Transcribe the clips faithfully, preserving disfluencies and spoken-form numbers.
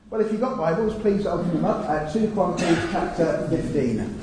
Well, if you've got Bibles, please open them up at Second Chronicles chapter fifteen.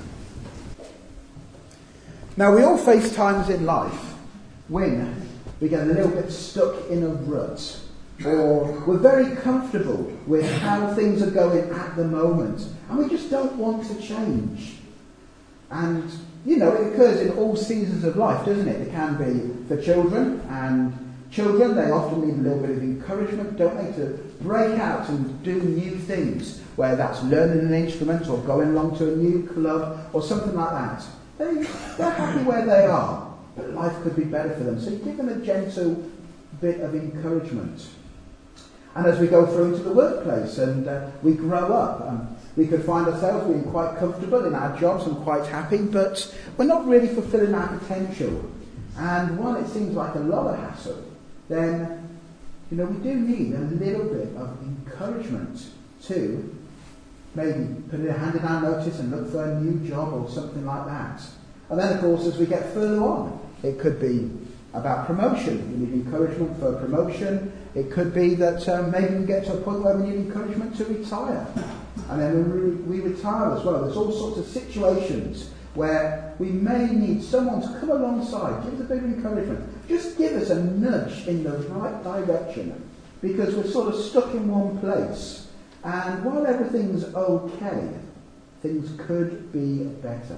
Now, we all face times in life when we get a little bit stuck in a rut, or we're very comfortable with how things are going at the moment, and we just don't want to change. And, you know, it occurs in all seasons of life, doesn't it? It can be for children, and children, they often need a little bit of encouragement, don't they, to break out and do new things, whether that's learning an instrument or going along to a new club or something like that. They, they're happy where they are, but life could be better for them. So you give them a gentle bit of encouragement. And as we go through into the workplace and uh, we grow up, um, we could find ourselves being quite comfortable in our jobs and quite happy, but we're not really fulfilling our potential. And while it seems like a lot of hassle, then, you know, we do need a little bit of encouragement to maybe put a hand in our notice and look for a new job or something like that. And then, of course, as we get further on, it could be about promotion. We need encouragement for promotion. It could be that um, maybe we get to a point where we need encouragement to retire. And then we, re- we retire as well. There's all sorts of situations where we may need someone to come alongside, give us a bit of encouragement, just give us a nudge in the right direction, because we're sort of stuck in one place. And while everything's okay, things could be better.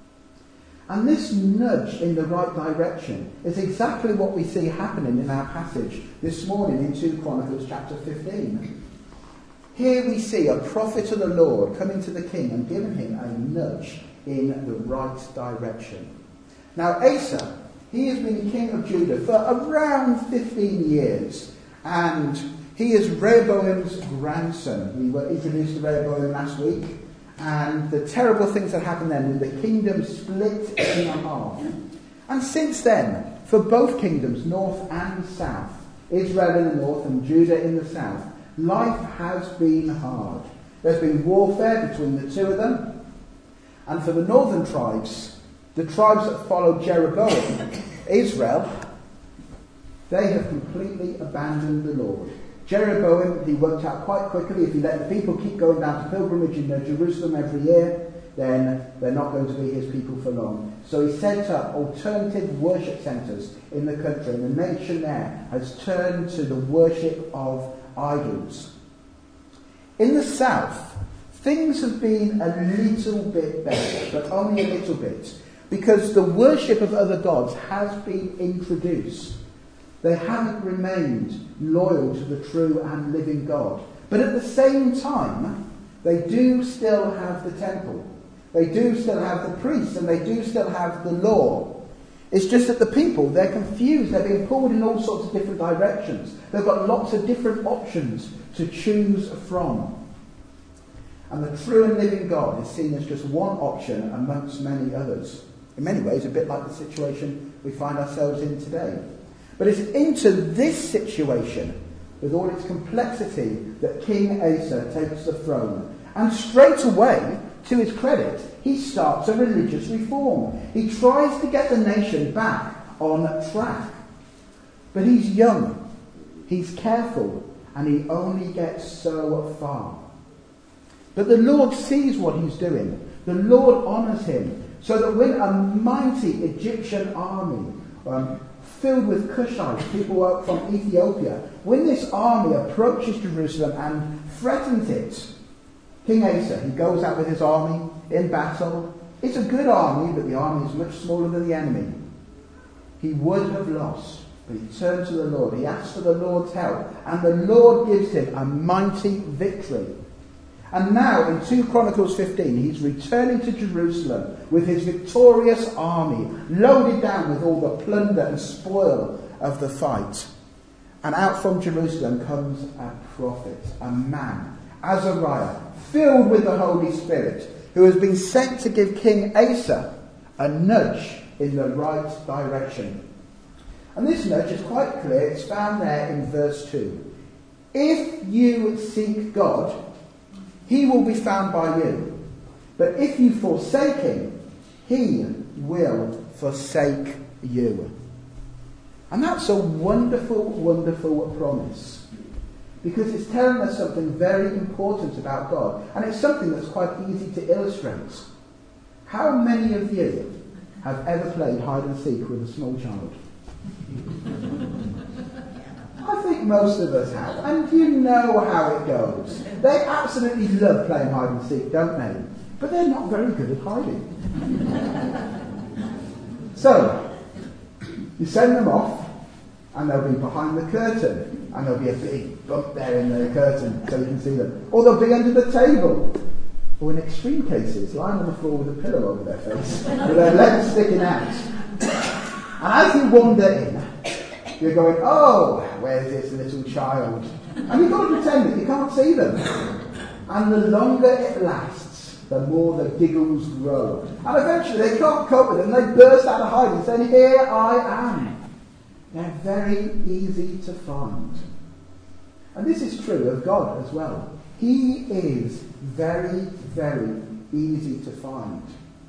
And this nudge in the right direction is exactly what we see happening in our passage this morning in Second Chronicles chapter fifteen. Here we see a prophet of the Lord coming to the king and giving him a nudge in the right direction. Now Asa, he has been king of Judah for around fifteen years, and he is Rehoboam's grandson. We were introduced to Rehoboam last week, and the terrible things that happened then, and the kingdom split in half. And since then, for both kingdoms, north and south, Israel in the north and Judah in the south, life has been hard. There's been warfare between the two of them. And for the northern tribes, the tribes that followed Jeroboam, Israel, they have completely abandoned the Lord. Jeroboam, he worked out quite quickly, if he let the people keep going down to pilgrimage in Jerusalem every year, then they're not going to be his people for long. So he set up alternative worship centres in the country, and the nation there has turned to the worship of idols. In the south, things have been a little bit better, but only a little bit, because the worship of other gods has been introduced. They haven't remained loyal to the true and living God. But at the same time, they do still have the temple. They do still have the priests, and they do still have the law. It's just that the people, they're confused. They're being pulled in all sorts of different directions. They've got lots of different options to choose from. And the true and living God is seen as just one option amongst many others. In many ways, a bit like the situation we find ourselves in today. But it's into this situation, with all its complexity, that King Asa takes the throne. And straight away, to his credit, he starts a religious reform. He tries to get the nation back on track. But he's young, he's careful, and he only gets so far. But the Lord sees what he's doing. The Lord honours him, so that when a mighty Egyptian army, um, filled with Cushites, people up from Ethiopia, when this army approaches Jerusalem and threatens it, King Asa, he goes out with his army in battle. It's a good army, but the army is much smaller than the enemy. He would have lost, but he turned to the Lord. He asked for the Lord's help, and the Lord gives him a mighty victory. And now, in Second Chronicles fifteen, he's returning to Jerusalem with his victorious army, loaded down with all the plunder and spoil of the fight. And out from Jerusalem comes a prophet, a man, Azariah, filled with the Holy Spirit, who has been sent to give King Asa a nudge in the right direction. And this nudge is quite clear. It's found there in verse two. If you seek God, he will be found by you. But if you forsake him, he will forsake you. And that's a wonderful, wonderful promise. because it's telling us something very important about God, and it's something that's quite easy to illustrate. How many of you have ever played hide and seek with a small child? I think most of us have, and you know how it goes. They absolutely love playing hide and seek, don't they? But they're not very good at hiding. So, you send them off, and they'll be behind the curtain, and there'll be a big bump there in the curtain so you can see them. Or they'll be under the table, or in extreme cases, lying on the floor with a pillow over their face, with their legs sticking out. And as you wander in, you're going, oh, where's this little child? And you've got to pretend that you can't see them. And the longer it lasts, the more the giggles grow. And eventually they can't cope with it, and they burst out of hiding, saying, here I am. They're very easy to find. And this is true of God as well. He is very, very easy to find.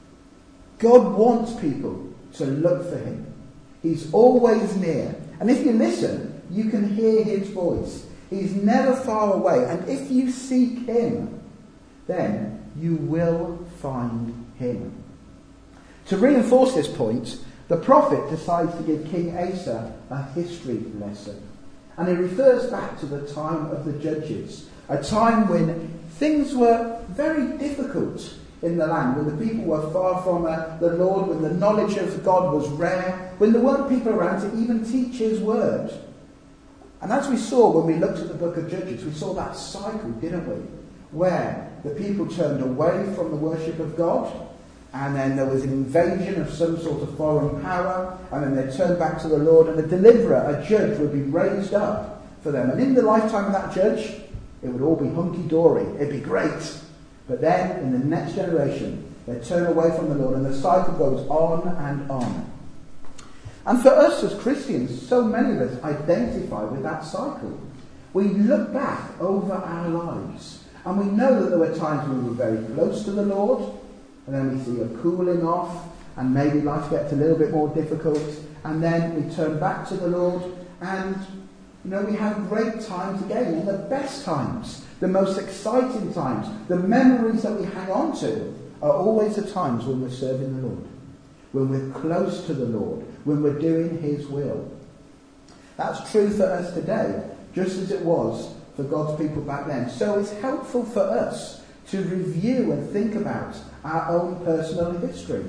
God wants people to look for him. He's always near. And if you listen, you can hear his voice. He's never far away. And if you seek him, then you will find him. To reinforce this point, the prophet decides to give King Asa a history lesson. And he refers back to the time of the judges, a time when things were very difficult in the land, when the people were far from uh, the Lord, when the knowledge of God was rare, when there weren't people around to even teach his word. And as we saw when we looked at the book of Judges, we saw that cycle, didn't we? Where the people turned away from the worship of God, and then there was an invasion of some sort of foreign power, and then they turned back to the Lord, and a deliverer, a judge, would be raised up for them. And in the lifetime of that judge, it would all be hunky-dory. It'd be great. But then, in the next generation, they turn away from the Lord, and the cycle goes on and on. And for us as Christians, so many of us identify with that cycle. We look back over our lives, and we know that there were times when we were very close to the Lord, and then we see a cooling off, and maybe life gets a little bit more difficult, and then we turn back to the Lord, and you know, we have great times again, and the best times, the most exciting times, the memories that we hang on to are always the times when we're serving the Lord, when we're close to the Lord, when we're doing his will. That's true for us today, just as it was for God's people back then. So it's helpful for us to review and think about our own personal history.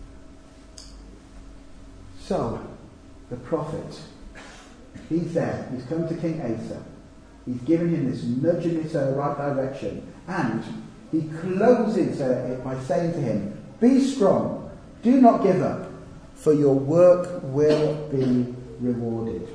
So, the prophet, he's there. He's come to King Asa. He's given him this nudge in his uh, right direction. And he closes uh, it by saying to him, be strong. Do not give up, for your work will be rewarded.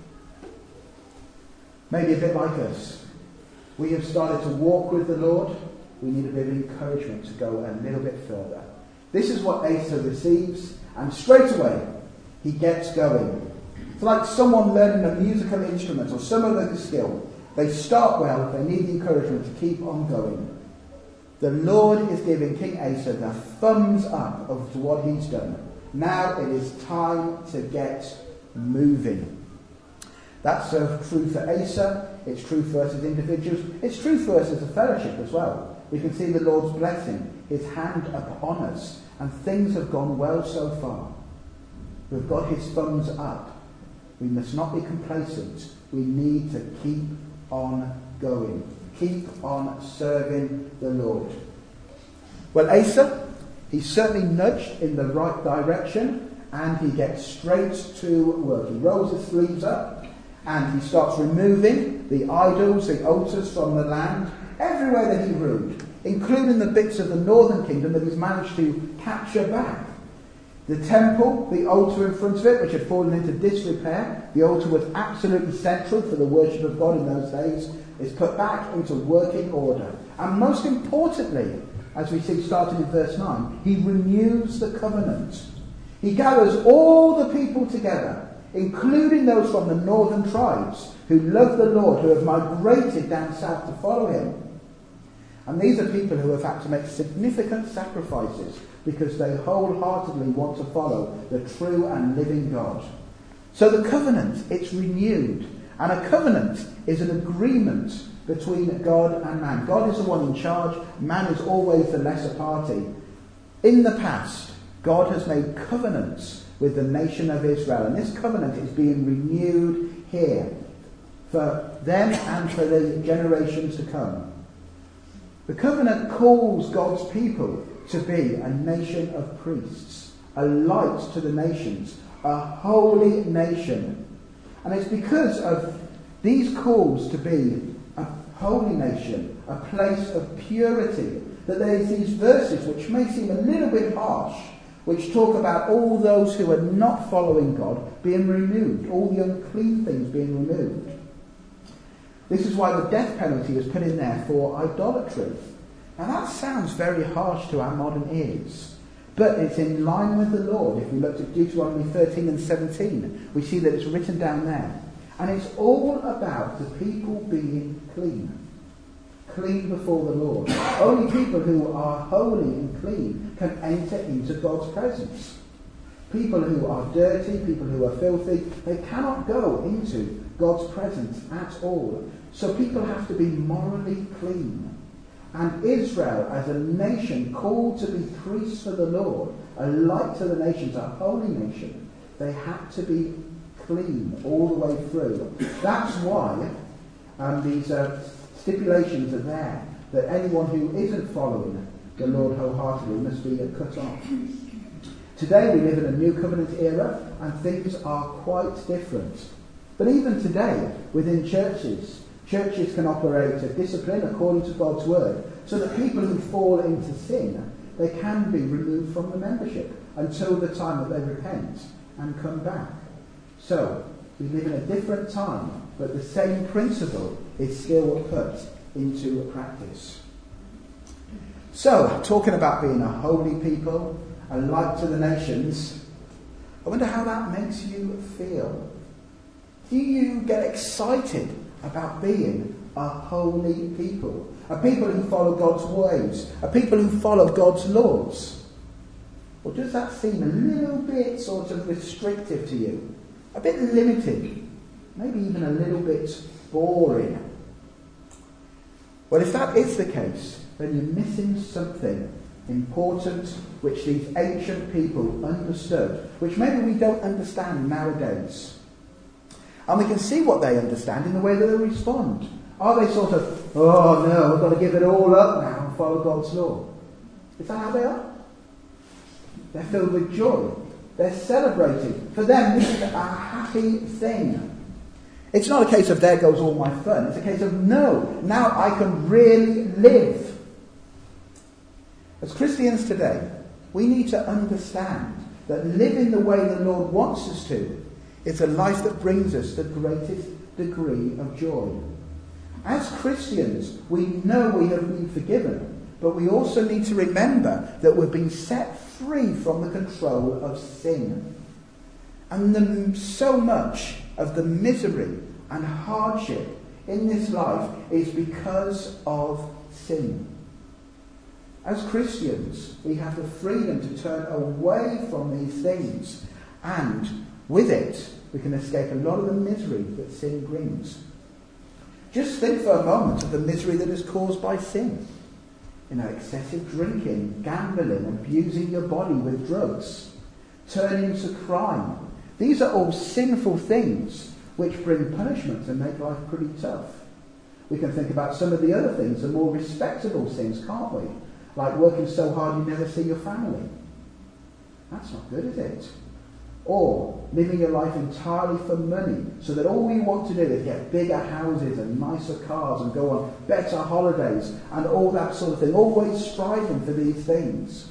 Maybe a bit like us. We have started to walk with the Lord. We need a bit of encouragement to go a little bit further. This is what Asa receives, and straight away he gets going. It's like someone learning a musical instrument or some other skill. They start well, they need the encouragement to keep on going. The Lord is giving King Asa the thumbs up of what he's done. Now it is time to get moving. That's uh, true for Asa, it's true for us as individuals, it's true for us as a fellowship as well. We can see the Lord's blessing, his hand upon us, and things have gone well so far. We've got his thumbs up. We must not be complacent. We need to keep on going. Keep on serving the Lord. Well, Asa, he's certainly nudged in the right direction, and he gets straight to work. He rolls his sleeves up, and he starts removing the idols, the altars from the land, everywhere that he ruled, including the bits of the northern kingdom that he's managed to capture back. The temple, the altar in front of it, which had fallen into disrepair, the altar was absolutely central for the worship of God in those days, is put back into working order. And most importantly, as we see starting in verse nine, he renews the covenant. He gathers all the people together, including those from the northern tribes who love the Lord, who have migrated down south to follow him. And these are people who have had to make significant sacrifices because they wholeheartedly want to follow the true and living God. So the covenant, it's renewed. And a covenant is an agreement between God and man. God is the one in charge. Man is always the lesser party. In the past, God has made covenants with the nation of Israel. And this covenant is being renewed here for them and for the generations to come. The covenant calls God's people to be a nation of priests, a light to the nations, a holy nation. And it's because of these calls to be a holy nation, a place of purity, that there is these verses which may seem a little bit harsh, which talk about all those who are not following God being removed, all the unclean things being removed. This is why the death penalty is put in there for idolatry. Now that sounds very harsh to our modern ears, but it's in line with the Lord. If we looked at Deuteronomy thirteen and seventeen, we see that it's written down there. And it's all about the people being clean. Clean before the Lord. Only people who are holy and clean can enter into God's presence. People who are dirty, people who are filthy, they cannot go into God's presence at all. So people have to be morally clean. And Israel, as a nation called to be priests for the Lord, a light to the nations, a holy nation, they had to be clean all the way through. That's why um, these uh, stipulations are there, that anyone who isn't following the Lord wholeheartedly must be cut off. Today we live in a new covenant era, and things are quite different. But even today, within churches, churches can operate a discipline according to God's word, so that people who fall into sin, they can be removed from the membership until the time that they repent and come back. So, we live in a different time, but the same principle is still put into practice. So, talking about being a holy people, a light to the nations, I wonder how that makes you feel. Do you get excited about being a holy people? A people who follow God's ways? A people who follow God's laws? Or does that seem a little bit sort of restrictive to you? A bit limited? Maybe even a little bit boring? Well, if that is the case, then you're missing something important which these ancient people understood, which maybe we don't understand nowadays. And we can see what they understand in the way that they respond. Are they sort of, oh no, we've got to give it all up now and follow God's law? Is that how they are? They're filled with joy. They're celebrating. For them, this is a happy thing. It's not a case of there goes all my fun. It's a case of no, now I can really live. As Christians today, we need to understand that living the way the Lord wants us to is a life that brings us the greatest degree of joy. As Christians, we know we have been forgiven, but we also need to remember that we're being set free from the control of sin. And the, so much of the misery and hardship in this life is because of sin. As Christians, we have the freedom to turn away from these things, and with it, we can escape a lot of the misery that sin brings. Just think for a moment of the misery that is caused by sin. You know, excessive drinking, gambling, abusing your body with drugs, turning to crime. These are all sinful things which bring punishment and make life pretty tough. We can think about some of the other things, the more respectable sins, can't we? Like working so hard you never see your family. That's not good, is it? Or living your life entirely for money, so that all you want to do is get bigger houses and nicer cars and go on better holidays and all that sort of thing, always striving for these things.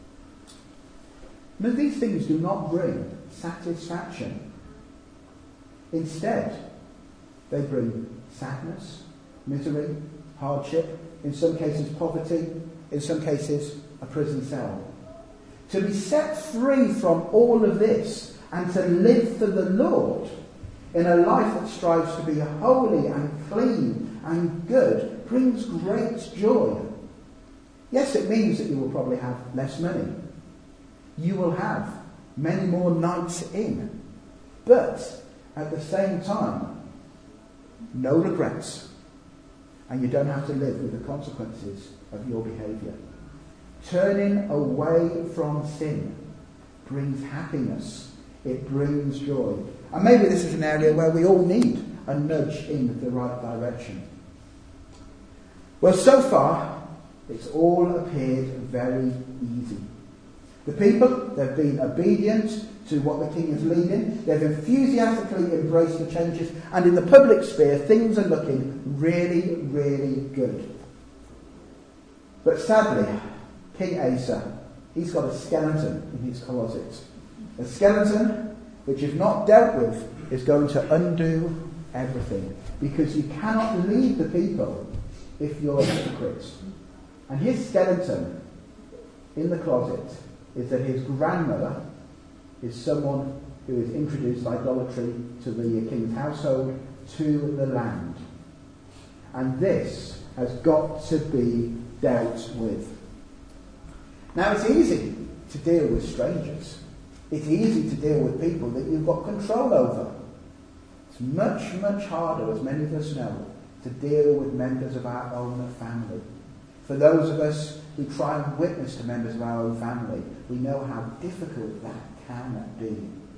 But these things do not bring satisfaction. Instead, they bring sadness, misery, hardship, in some cases poverty, in some cases a prison cell. To be set free from all of this and to live for the Lord in a life that strives to be holy and clean and good brings great joy. Yes, it means that you will probably have less money. You will have many more nights in. But at the same time, no regrets, and you don't have to live with the consequences of your behaviour. Turning away from sin brings happiness. It brings joy. And maybe this is an area where we all need a nudge in the right direction. Well, so far, it's all appeared very easy. The people, they've been obedient to what the king is leading. They've enthusiastically embraced the changes. And in the public sphere, things are looking really, really good. But sadly, King Asa, he's got a skeleton in his closet. A skeleton which, if not dealt with, is going to undo everything. Because you cannot lead the people if you're a hypocrite. And his skeleton in the closet is that his grandmother is someone who has introduced idolatry to the king's household, to the land. And this has got to be dealt with. Now, it's easy to deal with strangers. It's easy to deal with people that you've got control over. It's much, much harder, as many of us know, to deal with members of our own family. For those of us who try and witness to members of our own family, we know how difficult that can be.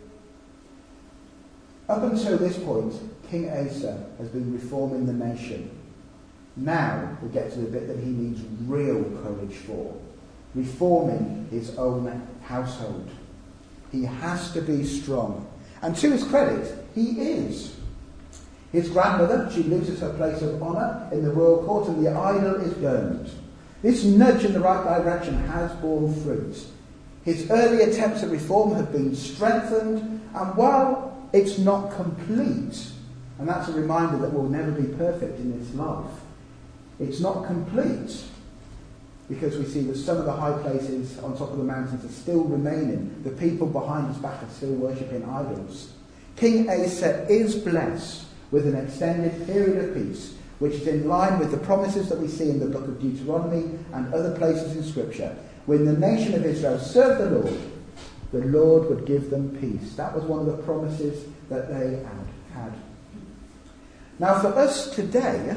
Up until this point, King Asa has been reforming the nation. Now we get to the bit that he needs real courage for. Reforming his own household. He has to be strong. And to his credit, he is. His grandmother, she loses her place of honour in the royal court and the idol is burned. This nudge in the right direction has borne fruit. His early attempts at reform have been strengthened, and while it's not complete, and that's a reminder that we'll never be perfect in this life, it's not complete because we see that some of the high places on top of the mountains are still remaining. The people behind his back are still worshipping idols. King Asa is blessed with an extended period of peace, which is in line with the promises that we see in the book of Deuteronomy and other places in Scripture. When the nation of Israel served the Lord, the Lord would give them peace. That was one of the promises that they had had. Now, for us today,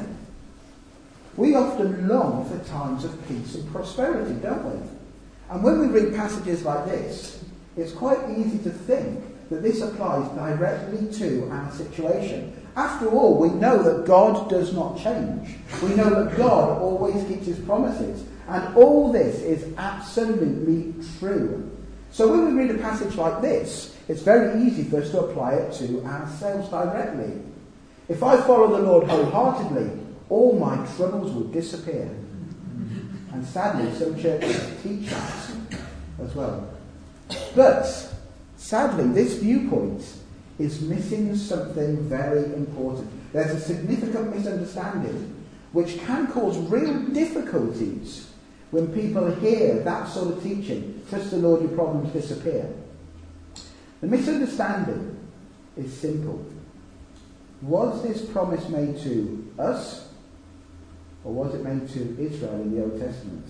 we often long for times of peace and prosperity, don't we? And when we read passages like this, it's quite easy to think that this applies directly to our situation. After all, we know that God does not change. We know that God always keeps his promises. And all this is absolutely true. So when we read a passage like this, it's very easy for us to apply it to ourselves directly. If I follow the Lord wholeheartedly, all my troubles will disappear. And sadly, some churches teach that as well. But sadly, this viewpoint is missing something very important. There's a significant misunderstanding which can cause real difficulties when people hear that sort of teaching. Trust the Lord, your problems disappear. The misunderstanding is simple. Was this promise made to us, or was it made to Israel in the Old Testament?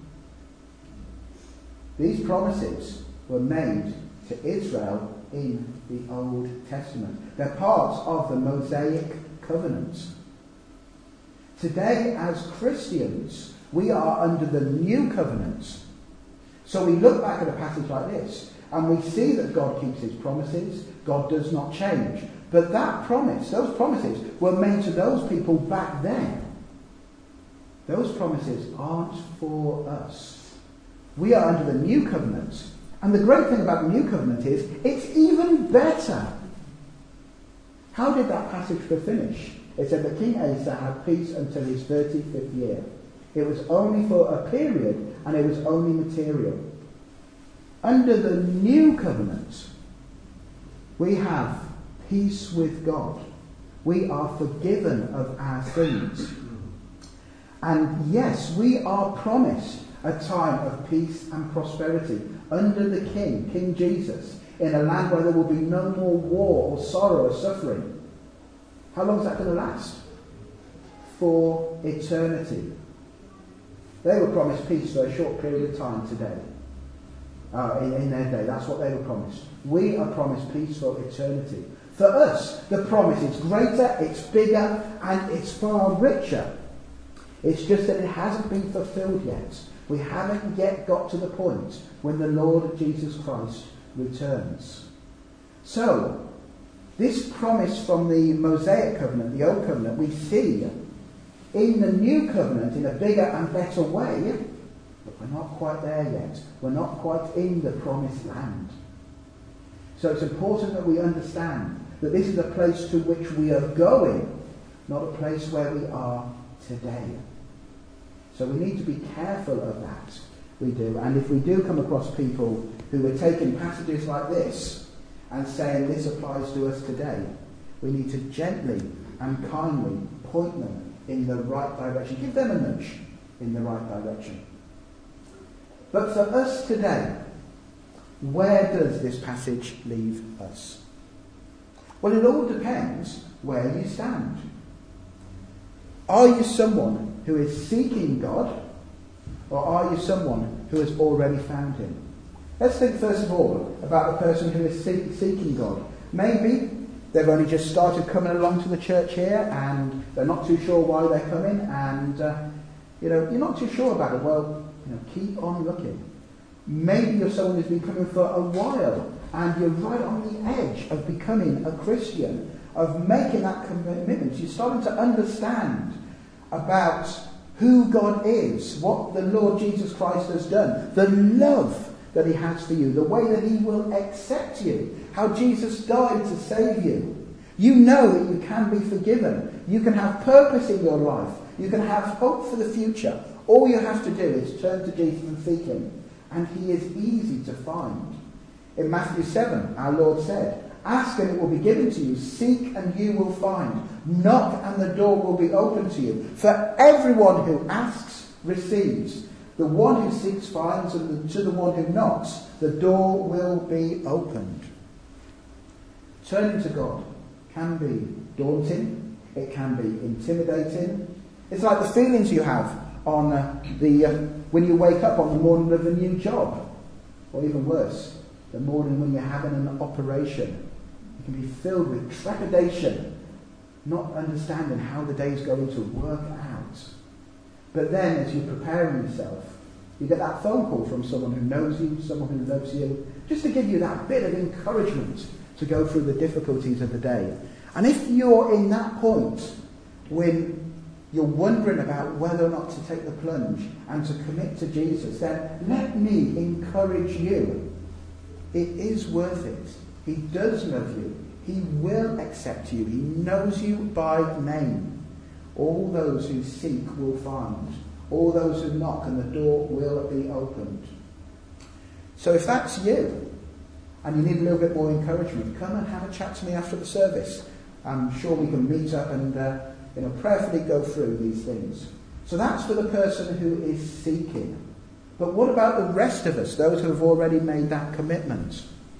These promises were made to Israel in the Old Testament. They're parts of the Mosaic covenant. Today, as Christians, we are under the new covenant. So we look back at a passage like this, and we see that God keeps his promises. God does not change. But that promise, those promises, were made to those people back then. Those promises aren't for us. We are under the new covenant. And the great thing about the new covenant is, it's even better. How did that passage finish? It said that King Asa had peace until his thirty-fifth year. It was only for a period, and it was only material. Under the new covenant, we have peace with God. We are forgiven of our sins. And yes, we are promised a time of peace and prosperity under the King, King Jesus, in a land where there will be no more war or sorrow or suffering. How long is that going to last? For eternity. They were promised peace for a short period of time today. Uh, in, in their day, that's what they were promised. We are promised peace for eternity. For us, the promise is greater, it's bigger, and it's far richer. It's just that it hasn't been fulfilled yet. We haven't yet got to the point when the Lord Jesus Christ returns. So, this promise from the Mosaic covenant, the Old Covenant, we see in the New Covenant in a bigger and better way, but we're not quite there yet. We're not quite in the promised land. So it's important that we understand that this is a place to which we are going, not a place where we are today. So we need to be careful of that. We do. And if we do come across people who are taking passages like this and saying this applies to us today, we need to gently and kindly point them in the right direction. Give them a nudge in the right direction. But for us today, where does this passage leave us? Well, it all depends where you stand. Are you someone who is seeking God, or are you someone who has already found him? Let's think first of all about the person who is seeking God. Maybe they've only just started coming along to the church here and they're not too sure why they're coming, and uh, you know, you're not too sure about it. Well, you know, keep on looking. Maybe you're someone who's been coming for a while and you're right on the edge of becoming a Christian, of making that commitment. You're starting to understand about who God is, what the Lord Jesus Christ has done, the love that he has for you, the way that he will accept you, how Jesus died to save you. You know that you can be forgiven. You can have purpose in your life. You can have hope for the future. All you have to do is turn to Jesus and seek him. And he is easy to find. In Matthew seven, our Lord said, "Ask and it will be given to you. Seek and you will find. Knock and the door will be opened to you. For everyone who asks receives. The one who seeks finds, and to the one who knocks, the door will be opened." Turning to God can be daunting. It can be intimidating. It's like the feelings you have on uh, the uh, when you wake up on the morning of a new job, or even worse, the morning when you're having an operation. You can be filled with trepidation, not understanding how the day is going to work out. But then, as you're preparing yourself, you get that phone call from someone who knows you, someone who loves you, just to give you that bit of encouragement to go through the difficulties of the day. And if you're in that point when you're wondering about whether or not to take the plunge and to commit to Jesus, then let me encourage you. It is worth it. He does love you. He will accept you. He knows you by name. All those who seek will find. All those who knock, and the door will be opened. So if that's you, and you need a little bit more encouragement, come and have a chat to me after the service. I'm sure we can meet up and uh, you know, prayerfully go through these things. So that's for the person who is seeking. But what about the rest of us, those who have already made that commitment?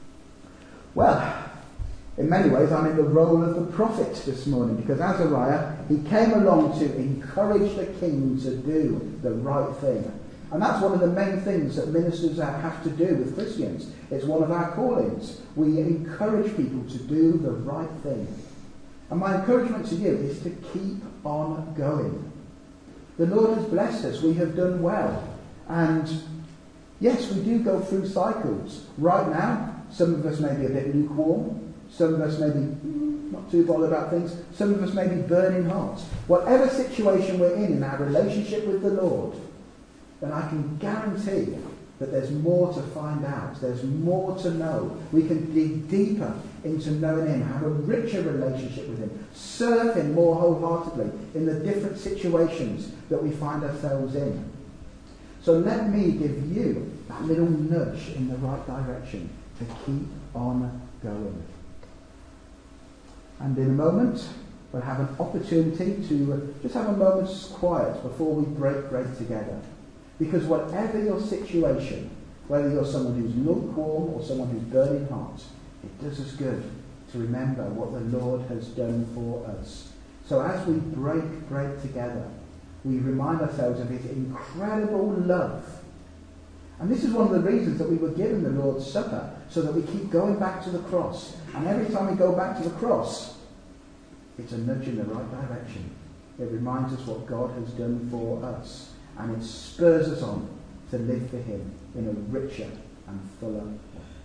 Well, in many ways, I'm in the role of the prophet this morning, because Azariah, he came along to encourage the king to do the right thing. And that's one of the main things that ministers have to do with Christians. It's one of our callings. We encourage people to do the right thing. And my encouragement to you is to keep on going. The Lord has blessed us. We have done well. And yes, we do go through cycles. Right now, some of us may be a bit lukewarm. Some of us may be not too bothered about things. Some of us may be burning hot. Whatever situation we're in in our relationship with the Lord, then I can guarantee that there's more to find out. There's more to know. We can dig deeper into knowing him, have a richer relationship with him, serve him more wholeheartedly in the different situations that we find ourselves in. So let me give you that little nudge in the right direction to keep on going. And in a moment, we'll have an opportunity to just have a moment's quiet before we break bread together. Because whatever your situation, whether you're someone who's lukewarm or someone who's burning hot, it does us good to remember what the Lord has done for us. So as we break bread together, we remind ourselves of his incredible love And this is one of the reasons that we were given the Lord's Supper, so that we keep going back to the cross. And every time we go back to the cross, it's a nudge in the right direction. It reminds us what God has done for us. And it spurs us on to live for him in a richer and fuller way.